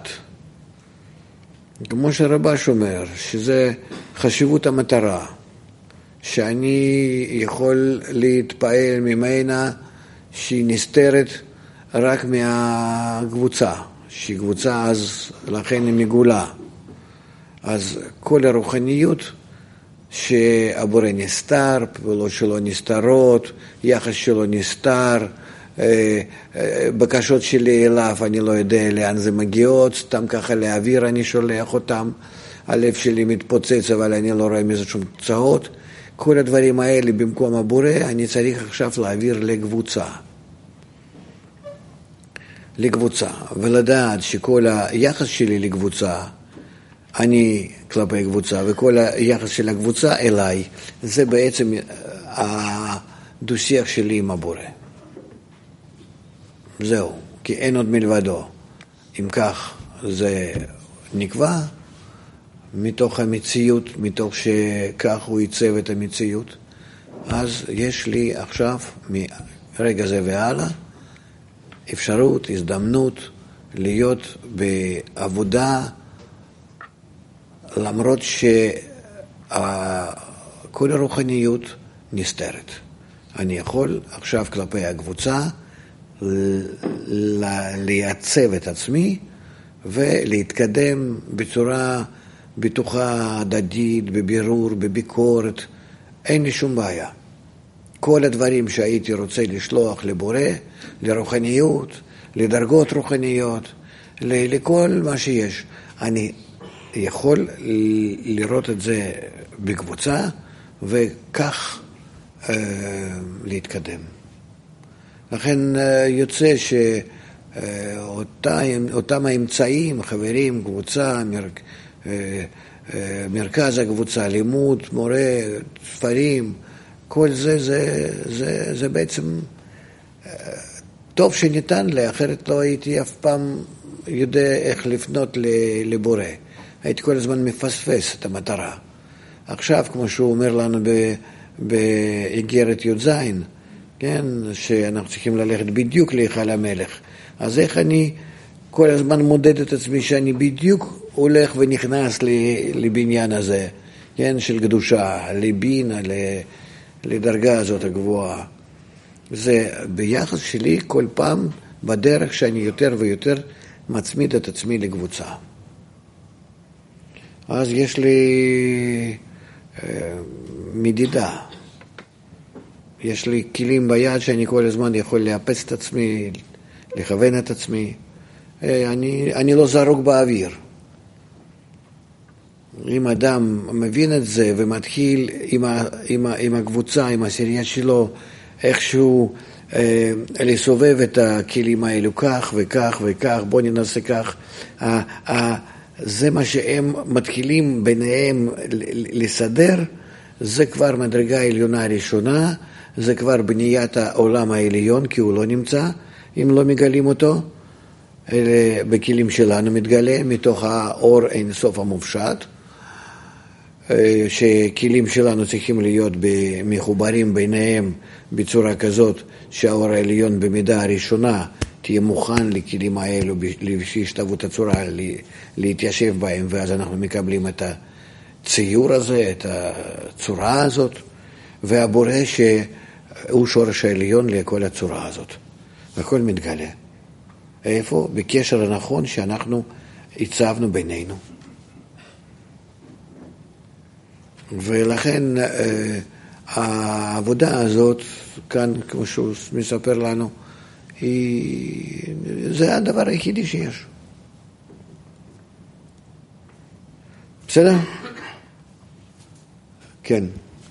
כמו שהרבש אומר, שזה חשיבות המטרה, שאני יכול להתפעל ממנה שהיא נסתרת רק מהקבוצה, שהיא קבוצה אז לכן היא מגולה. אז כל הרוחניות שהבורא נסתר, פעולות שלו נסתרות, יחס שלו נסתר, בקשות שלי אליו אני לא יודע לאן זה מגיעות, סתם ככה לאוויר אני שולח אותם, הלב שלי מתפוצץ אבל אני לא רואה מזה שום תוצאות. כל הדברים האלה במקום הבורא אני צריך עכשיו להעביר לקבוצה ולדעת שכל היחס שלי לקבוצה, אני כלפי קבוצה וכל היחס של הקבוצה אליי, זה בעצם הדו-שיח שלי עם הבורא. זהו, כי אין עוד מלבדו. אם כך זה נקבע מתוך המציאות, מתוך שכך הוא ייצב את המציאות, אז יש לי עכשיו מרגע זה והלאה אפשרות, הזדמנות להיות בעבודה למרות שכל הרוחניות נסתרת. אני יכול עכשיו כלפי הקבוצה לייצב את עצמי ולהתקדם בצורה בטוחה, הדדית, בבירור, בביקורת. אין לי שום בעיה. כל הדברים שהייתי רוצה לשלוח לבורא, לרוחניות, לדרגות רוחניות, לכל מה שיש, אני יכול לראות את זה בקבוצה וכך להתקדם. לכן יוצא שאותם האמצעים, חברים, קבוצה, מרכז הקבוצה, לימוד, מורה, ספרים, כל זה בעצם טוב שניתן לי, אחרת לא הייתי אף פעם יודע איך לפנות לבורא. הייתי כל הזמן מפספס את המטרה. עכשיו, כמו שהוא אומר לנו באיגרת י"ז, כן, שאנחנו צריכים ללכת בדיוק להיכל המלך. אז איך אני כל הזמן מודד את עצמי שאני בדיוק הולך ונכנס לבניין הזה, כן, של קדושה, לבינה, לדרגה הזאת הגבוהה. זה ביחס שלי כל פעם בדרך שאני יותר ויותר מצמיד את עצמי לקבוצה. אז יש לי מדידה. יש לי כלים ביד שאני כל הזמן יכול לאפס את עצמי, לכוון את עצמי. אני לא זרוק באוויר. אם אדם מבין את זה ומתחיל עם הקבוצה, עם הסירייה שלו, איכשהו לסובב את הכלים האלו כך וכך וכך, בוא ננסה כך, זה מה שהם מתחילים ביניהם לסדר, זה כבר מדרגה עליונה ראשונה, זה כבר בניית העולם העליון, כי הוא לא נמצא, אם לא מגלים אותו, בכלים שלנו מתגלה, מתוך האור אין סוף המופשט, שכלים שלנו צריכים להיות מחוברים ביניהם בצורה כזאת שהאור העליון במידה הראשונה תהיה מוכן לכלים האלו שישתוות הצורה להתיישב בהם, ואז אנחנו מקבלים את הציור הזה, את הצורה הזאת, והבורא שהוא שורש העליון לכל הצורה הזאת. הכל מתגלה. איפה? בקשר הנכון שאנחנו הצבנו בינינו. ולכן העבודה הזאת, כאן, כמו שהוא מספר לנו, זה הדבר היחידי שיש. בסדר? כן.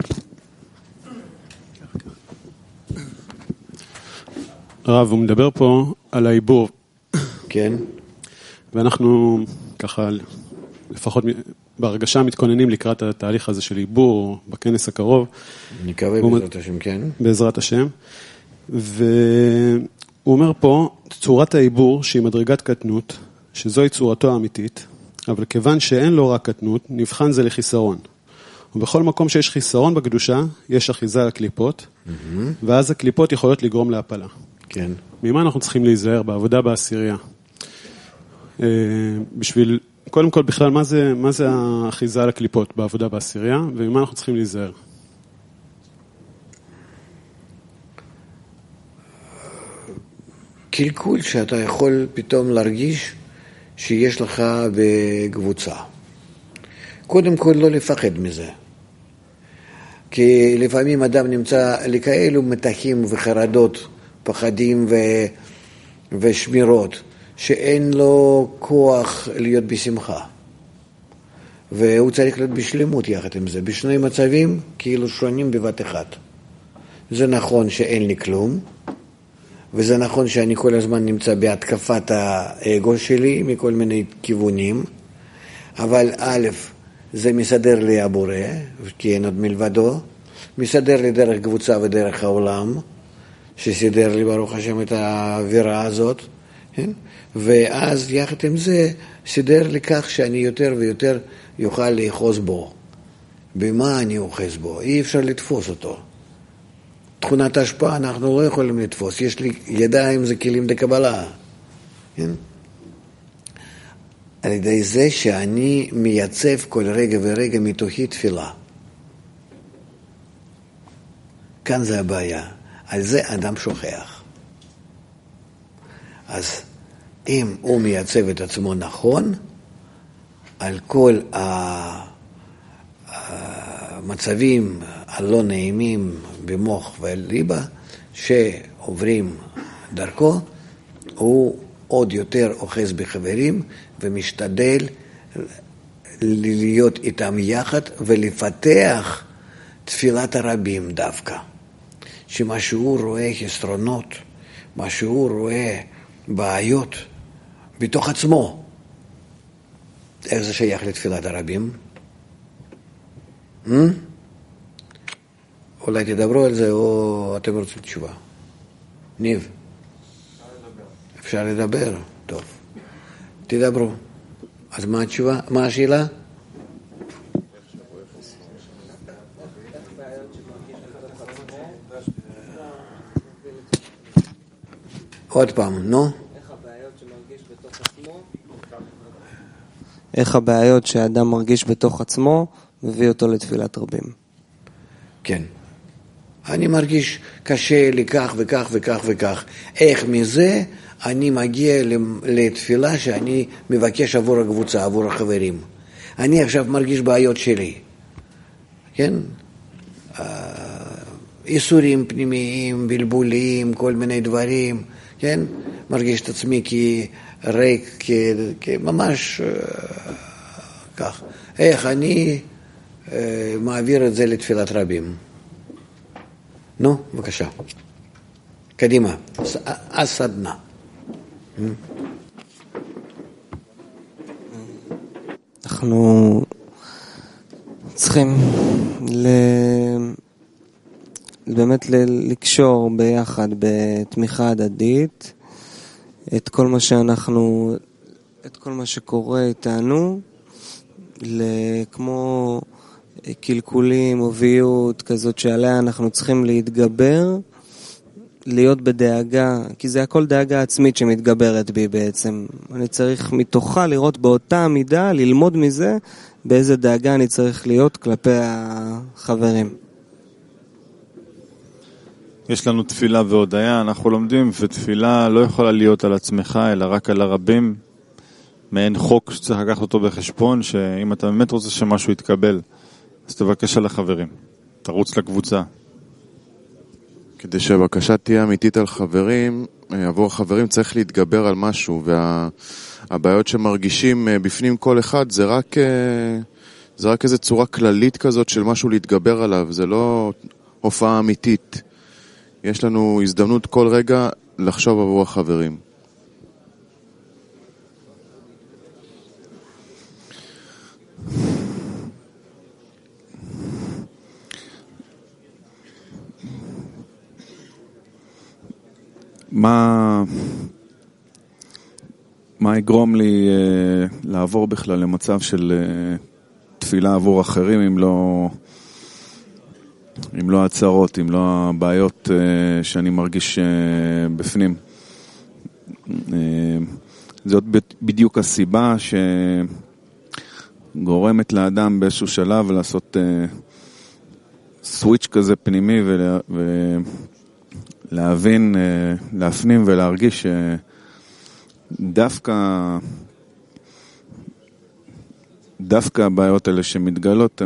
הרב, הוא מדבר פה על העיבור. כן. ואנחנו ככה, לפחות בהרגשה מתכוננים לקראת התהליך הזה של עיבור בכנס הקרוב. נקווה בעזרת השם, כן. בעזרת השם. והוא אומר פה, צורת העיבור שהיא מדרגת קטנות, שזוהי צורתו האמיתית, אבל כיוון שאין לו רק קטנות, נבחן זה לחיסרון. ובכל מקום שיש חיסרון בקדושה, יש אחיזה על הקליפות, ואז הקליפות יכולות לגרום להפלה. כן. ממה אנחנו צריכים להיזהר בעבודה בעשירייה? בשביל, קודם כל בכלל, מה זה האחיזה על הקליפות בעבודה בעשירייה, וממה אנחנו צריכים להיזהר? קלקול שאתה יכול פתאום להרגיש שיש לך בקבוצה. קודם כל לא לפחד מזה. כי לפעמים אדם נמצא לכאלו מתחים וחרדות, פחדים ושמירות, שאין לו כוח להיות בשמחה. והוא צריך להיות בשלמות יחד עם זה. בשני מצבים כאילו שונים בבת אחת. זה נכון שאין לי כלום, וזה נכון שאני כל הזמן נמצא בהתקפת האגו שלי מכל מיני כיוונים, אבל א', זה מסדר לי הבורא, כי אין עוד מלבדו, מסדר לי דרך קבוצה ודרך העולם, שסידר לי ברוך השם את האווירה הזאת, כן? ואז יחד עם זה סידר לי כך שאני יותר ויותר יוכל לאחוז בו. במה אני אוחז בו? אי אפשר לתפוס אותו. תכונת השפעה אנחנו לא יכולים לתפוס. יש לי ידיים, זה כלים דקבלה. כן? על ידי זה שאני מייצב כל רגע ורגע מתוכי תפילה. כאן זה הבעיה. על זה אדם שוכח. אז אם הוא מייצב את עצמו נכון, על כל המצבים הלא נעימים במוח וליבה שעוברים דרכו, הוא עוד יותר אוחז בחברים ומשתדל להיות איתם יחד ולפתח תפילת הרבים דווקא. שמה שהוא רואה חסרונות, מה שהוא רואה בעיות בתוך עצמו. איך זה שייך לתפילת הרבים? אולי תדברו על זה או אתם רוצים תשובה? ניב? אפשר לדבר? טוב. תדברו. אז מה התשובה? מה השאלה? עוד פעם, נו? איך הבעיות שהאדם מרגיש בתוך עצמו מביא אותו לתפילת רבים? כן. אני מרגיש קשה לי כך וכך וכך וכך. איך מזה אני מגיע לתפילה שאני מבקש עבור הקבוצה, עבור החברים. אני עכשיו מרגיש בעיות שלי. כן? איסורים פנימיים, בלבולים, כל מיני דברים, כן? מרגיש את עצמי כריק, ממש כך. איך אני מעביר את זה לתפילת רבים? נו, בבקשה. קדימה, הסדנה. אנחנו צריכים באמת לקשור ביחד בתמיכה הדדית את כל מה שקורה איתנו, כמו קלקולים, אוביות כזאת שעליה אנחנו צריכים להתגבר, להיות בדאגה, כי זה הכל דאגה עצמית שמתגברת בי בעצם. אני צריך מתוכה לראות באותה מידה, ללמוד מזה באיזה דאגה אני צריך להיות כלפי החברים. יש לנו תפילה והודיה, אנחנו לומדים, ותפילה לא יכולה להיות על עצמך, אלא רק על הרבים, מעין חוק שצריך לקחת אותו בחשבון, שאם אתה באמת רוצה שמשהו יתקבל, אז תבקש על החברים, תרוץ לקבוצה. כדי שהבקשה תהיה אמיתית על חברים, עבור החברים צריך להתגבר על משהו, והבעיות שמרגישים בפנים כל אחד זה רק איזו צורה כללית כזאת של משהו להתגבר עליו, זה לא הופעה אמיתית. יש לנו הזדמנות כל רגע לחשוב עבור החברים. מה יגרום לי לעבור בכלל למצב של תפילה עבור אחרים אם לא הצרות, אם לא הבעיות שאני מרגיש בפנים? זאת בדיוק הסיבה שגורמת לאדם באיזשהו שלב לעשות סוויץ' כזה פנימי להבין, להפנים ולהרגיש דווקא הבעיות האלה שמתגלות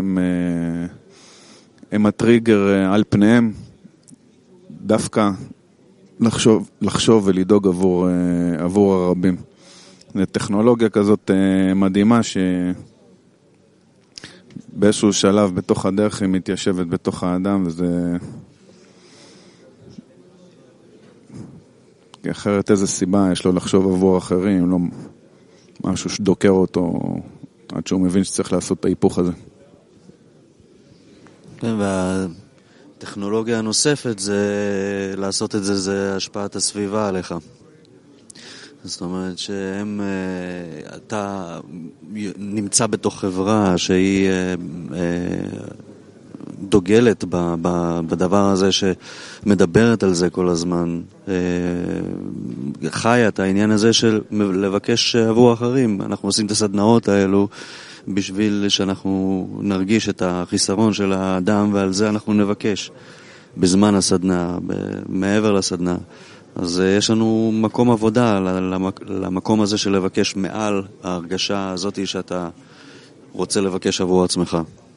הם הטריגר על פניהם, דווקא לחשוב ולדאוג עבור הרבים. זו טכנולוגיה כזאת מדהימה שבאיזשהו שלב בתוך הדרך היא מתיישבת בתוך האדם, וזה אחרת איזה סיבה יש לו לחשוב עבור אחרים, לא משהו שדוקר אותו עד שהוא מבין שצריך לעשות את ההיפוך הזה. כן, והטכנולוגיה הנוספת זה לעשות את זה, זה השפעת הסביבה עליך. זאת אומרת אתה נמצא בתוך חברה שהיא דוגלת בדבר הזה, שמדברת על זה כל הזמן, חיה את העניין הזה של לבקש עבור אחרים. אנחנו עושים את הסדנאות האלו בשביל שאנחנו נרגיש את החיסרון של האדם, ועל זה אנחנו נבקש בזמן הסדנה, מעבר לסדנה. אז יש לנו מקום עבודה למקום הזה של לבקש מעל ההרגשה הזאת שאתה רוצה לבקש עבור עצמך.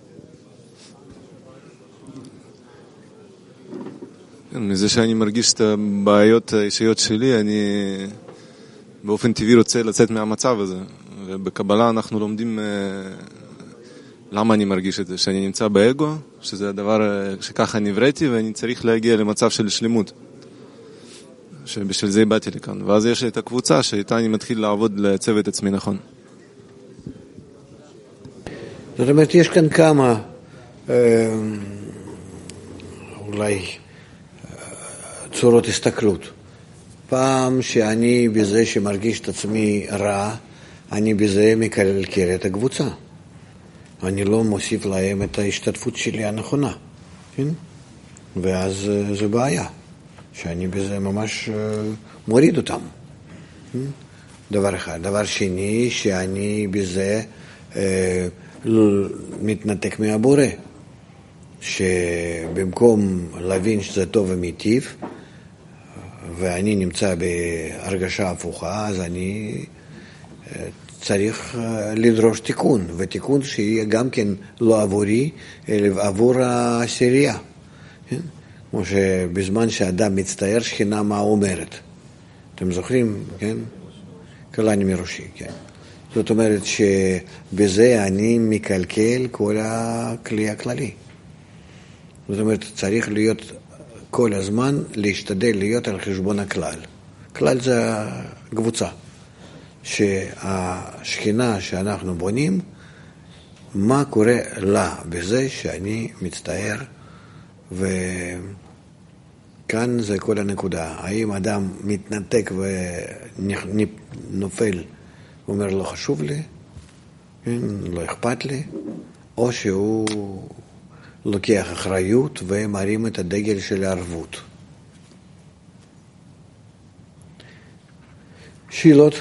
מזה שאני מרגיש את הבעיות האישיות שלי, אני באופן טבעי רוצה לצאת מהמצב הזה. ובקבלה אנחנו לומדים למה אני מרגיש את זה, שאני נמצא באגו, שזה הדבר שככה נבראתי, ואני צריך להגיע למצב של שלמות, שבשביל זה באתי לכאן. ואז יש לי את הקבוצה שאיתה אני מתחיל לעבוד לצוות את עצמי נכון. זאת אומרת, יש כאן כמה אולי צורות הסתכלות. פעם שאני בזה שמרגיש את עצמי רע, אני בזה מקלקל את הקבוצה. אני לא מוסיף להם את ההשתתפות שלי הנכונה. כן? ואז זה בעיה, שאני בזה ממש מוריד אותם. דבר אחד. דבר שני, שאני בזה מתנתק מהבורא. שבמקום להבין שזה טוב ומיטיב, ואני נמצא בהרגשה הפוכה, אז אני צריך לדרוש תיקון, ותיקון שיהיה גם כן לא עבורי, אלא עבור העשירייה. כן? כמו שבזמן שאדם מצטער, שכינה מה אומרת. אתם זוכרים, כן? קלעני מראשי, כן. זאת אומרת שבזה אני מקלקל כל הכלי הכללי. זאת אומרת, צריך להיות כל הזמן, להשתדל להיות על חשבון הכלל. כלל זה הקבוצה. שהשכינה שאנחנו בונים, מה קורה לה בזה שאני מצטער, וכאן זה כל הנקודה. האם אדם מתנתק ונופל ואומר לא חשוב לי, לא אכפת לי, או שהוא לוקח אחריות ומרים את הדגל של הערבות. שאלות?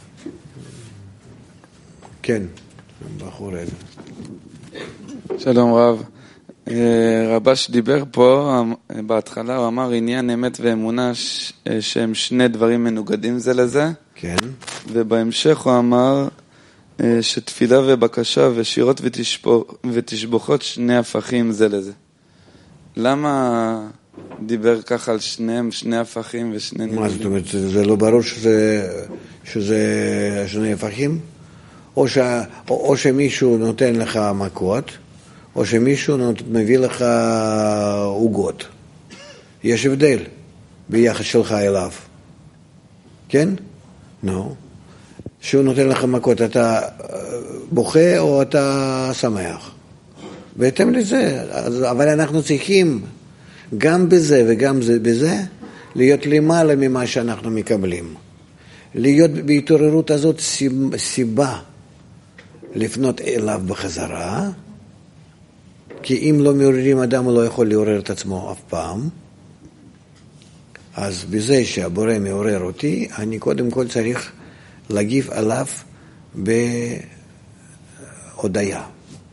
כן, בחור אלה. שלום רב. רבש דיבר פה, בהתחלה הוא אמר עניין אמת ואמונה שהם שני דברים מנוגדים זה לזה. כן. ובהמשך הוא אמר שתפילה ובקשה ושירות ותשבוכות שני הפכים זה לזה. למה דיבר ככה על שניהם, שני הפכים ושני נגדים? מה זאת אומרת, זה לא ברור שזה שני הפכים? או שמישהו נותן לך מכות, או שמישהו מביא לך עוגות. יש הבדל ביחס שלך אליו. כן? נו. שהוא נותן לך מכות, אתה בוכה או אתה שמח? בהתאם לזה. אבל אנחנו צריכים גם בזה וגם בזה להיות למעלה ממה שאנחנו מקבלים. להיות בהתעוררות הזאת סיבה לפנות אליו בחזרה, כי אם לא מעוררים אדם הוא לא יכול לעורר את עצמו אף פעם. אז בזה שהבורא מעורר אותי, אני קודם כל צריך להגיב עליו בהודיה.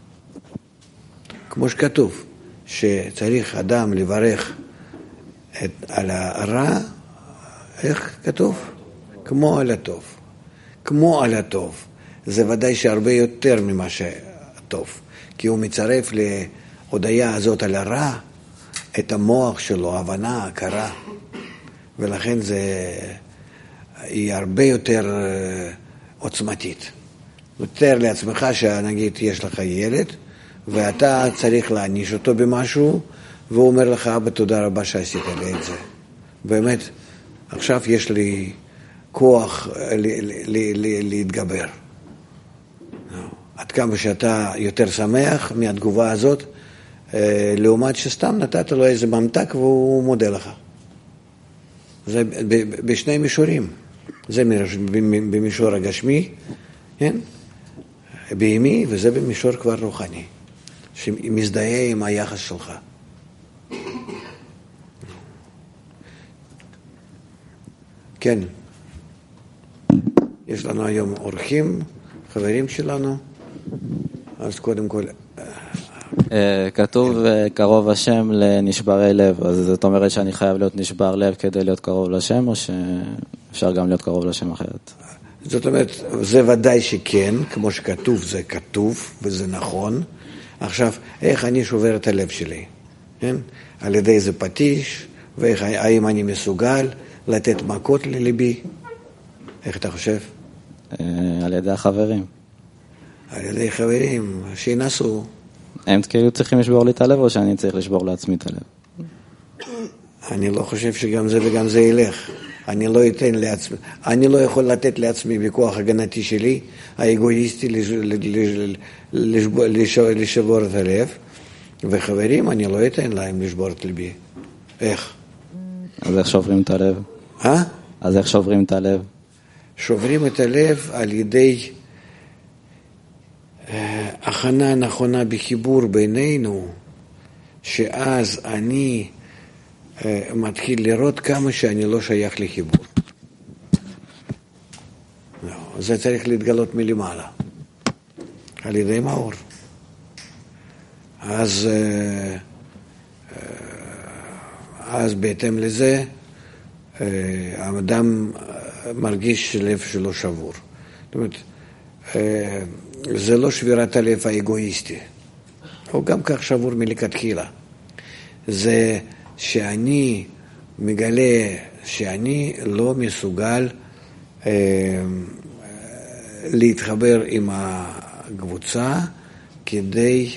כמו שכתוב, שצריך אדם לברך על הרע, איך כתוב? כמו על הטוב. כמו על הטוב. זה ודאי שהרבה יותר ממה שטוב. כי הוא מצרף להודיה הזאת על הרע, את המוח שלו, הבנה, הכרה. ולכן היא הרבה יותר עוצמתית. יותר לעצמך שנגיד יש לך ילד, ואתה צריך להעניש אותו במשהו, והוא אומר לך, אבא, תודה רבה שעשית לי את זה. באמת, עכשיו יש לי כוח להתגבר. עד כמה שאתה יותר שמח מהתגובה הזאת, לעומת שסתם נתת לו איזה ממתק והוא מודה לך. זה בשני מישורים. זה במישור הגשמי, כן? בהמי, וזה במישור כבר רוחני, שמזדהה עם היחס שלך. כן. יש לנו היום אורחים, חברים שלנו, אז קודם כל... כתוב קרוב השם לנשברי לב, אז זאת אומרת שאני חייב להיות נשבר לב כדי להיות קרוב לשם, או שאפשר גם להיות קרוב לשם אחרת? זאת אומרת, זה ודאי שכן, כמו שכתוב, זה כתוב וזה נכון. עכשיו, איך אני שובר את הלב שלי? כן? על ידי איזה פטיש, והאם אני מסוגל לתת מכות לליבי? איך אתה חושב? על ידי החברים. על ידי חברים, שינסו. הם כאילו צריכים לשבור לי את הלב, או שאני צריך לשבור לעצמי את הלב? אני לא חושב שגם זה וגם זה ילך. אני לא יכול לתת לעצמי בכוח הגנתי שלי, האגואיסטי, לשבור את הלב, וחברים, אני לא אתן להם לשבור את ליבי. איך? אז איך שוברים את הלב? אז איך שוברים את הלב? שוברים את הלב על ידי הכנה נכונה בחיבור בינינו, שאז אני מתחיל לראות כמה שאני לא שייך לחיבור. זה צריך להתגלות מלמעלה, על ידי מאור. אז בהתאם לזה, האדם מרגיש לב שלו שבור. זאת אומרת, זה לא שבירת הלב האגואיסטי, הוא גם כך שבור מלכתחילה. זה שאני מגלה שאני לא מסוגל להתחבר עם הקבוצה כדי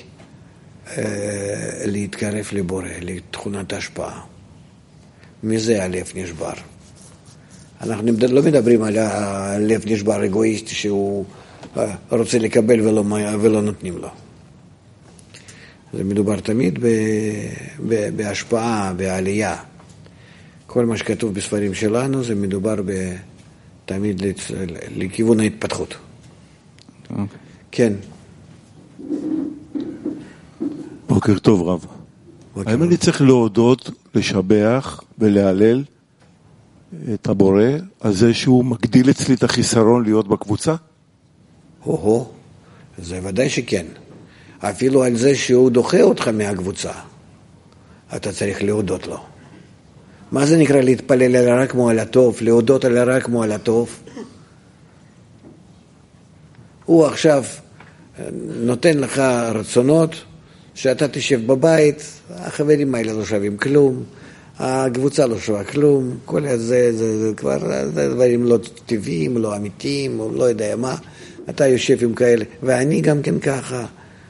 להתקרב לבורא, לתכונת ההשפעה. מזה הלב נשבר. אנחנו לא מדברים על הלב נשבר אגואיסטי שהוא רוצה לקבל ולא נותנים לו. זה מדובר תמיד בהשפעה, בעלייה. כל מה שכתוב בספרים שלנו זה מדובר תמיד לכיוון ההתפתחות. כן. בוקר טוב רב. האם אני צריך להודות, לשבח ולהלל את הבורא על זה שהוא מגדיל אצלי את החיסרון להיות בקבוצה? זה ודאי שכן. אפילו על זה שהוא דוחה אותך מהקבוצה, אתה צריך להודות לו. מה זה נקרא להתפלל על הרע כמו על הטוב, להודות על הרע כמו על הטוב? הוא עכשיו נותן לך רצונות שאתה תשב בבית, החברים האלה לא שווים כלום, הקבוצה לא שווה כלום, כל זה כבר דברים לא טבעיים, לא אמיתיים, או לא יודע מה, אתה יושב עם כאלה, ואני גם כן ככה.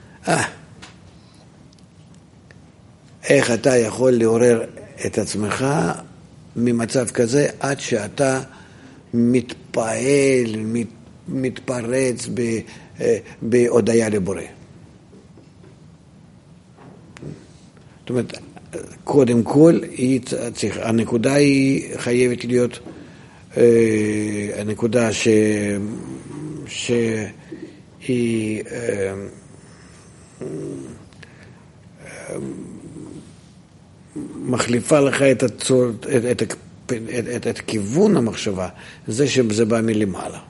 איך אתה יכול לעורר את עצמך ממצב כזה עד שאתה מתפעל, מתפרץ בהודיה לבורא? זאת אומרת, קודם כל, הנקודה היא חייבת להיות הנקודה שהיא מחליפה לך את כיוון המחשבה, זה שזה בא מלמעלה.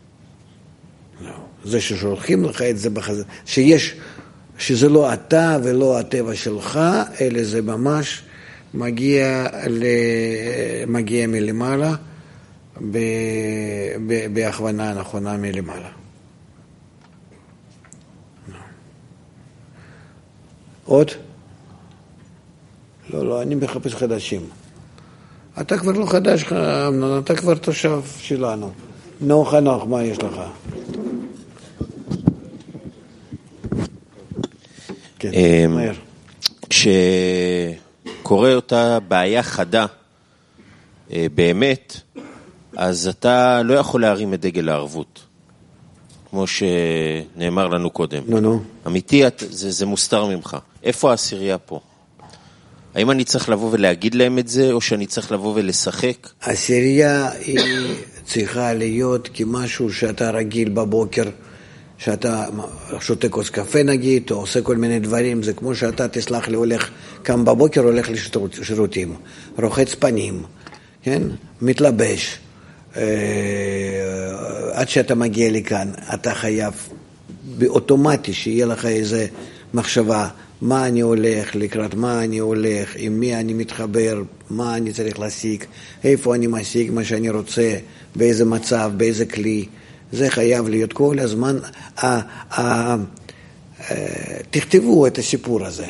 זה ששולחים לך את זה בחזרה, שזה לא אתה ולא הטבע שלך, אלא זה ממש מגיע מלמעלה, בהכוונה הנכונה מלמעלה. עוד? לא, אני מחפש חדשים. אתה כבר לא חדש, אתה כבר תושב שלנו. חנוך, מה יש לך? כן, מהר. כשקורה אותה בעיה חדה, באמת, אז אתה לא יכול להרים את דגל הערבות, כמו שנאמר לנו קודם. אמיתי, זה מוסתר ממך. איפה העשירייה פה? האם אני צריך לבוא ולהגיד להם את זה, או שאני צריך לבוא ולשחק? העשירייה היא צריכה להיות כמשהו שאתה רגיל בבוקר, שאתה שותה כוס קפה נגיד, או עושה כל מיני דברים, זה כמו שאתה, תסלח לי, קם בבוקר, הולך לשירותים, רוחץ פנים, כן? מתלבש. עד שאתה מגיע לכאן, אתה חייב באוטומטי שיהיה לך איזה מחשבה, מה אני הולך, לקראת מה אני הולך, עם מי אני מתחבר, מה אני צריך להשיג, איפה אני משיג מה שאני רוצה, באיזה מצב, באיזה כלי. זה חייב להיות כל הזמן, תכתבו את הסיפור הזה.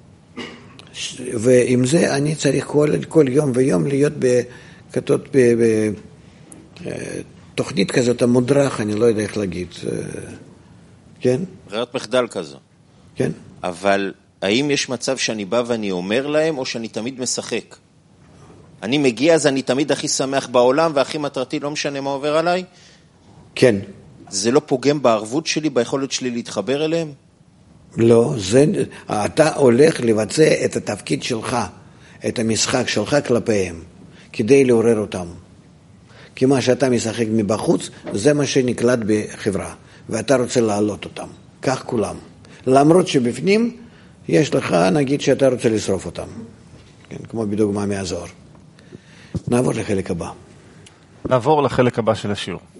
ועם זה אני צריך כל יום ויום להיות בכתות, בתוכנית כזאת, המודרך, אני לא יודע איך להגיד. כן? ברירת מחדל כזו. כן. אבל האם יש מצב שאני בא ואני אומר להם, או שאני תמיד משחק? אני מגיע, אז אני תמיד הכי שמח בעולם, והכי מטרתי, לא משנה מה עובר עליי? כן. זה לא פוגם בערבות שלי, ביכולת שלי להתחבר אליהם? לא, אתה הולך לבצע את התפקיד שלך, את המשחק שלך כלפיהם, כדי לעורר אותם. כי מה שאתה משחק מבחוץ, זה מה שנקלט בחברה, ואתה רוצה להעלות אותם. כך כולם. למרות שבפנים יש לך, נגיד שאתה רוצה לשרוף אותם. כן, כמו בדוגמה מהזוהר. נעבור לחלק הבא. נעבור לחלק הבא של השיעור.